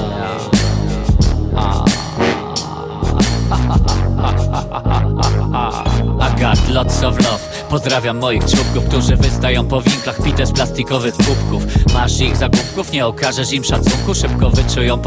I got lots of love. Pozdrawiam moich czubków, którzy wystają po winklach pite z plastikowych kubków. Masz ich za głupków, nie okażesz im szacunku, szybko wyczują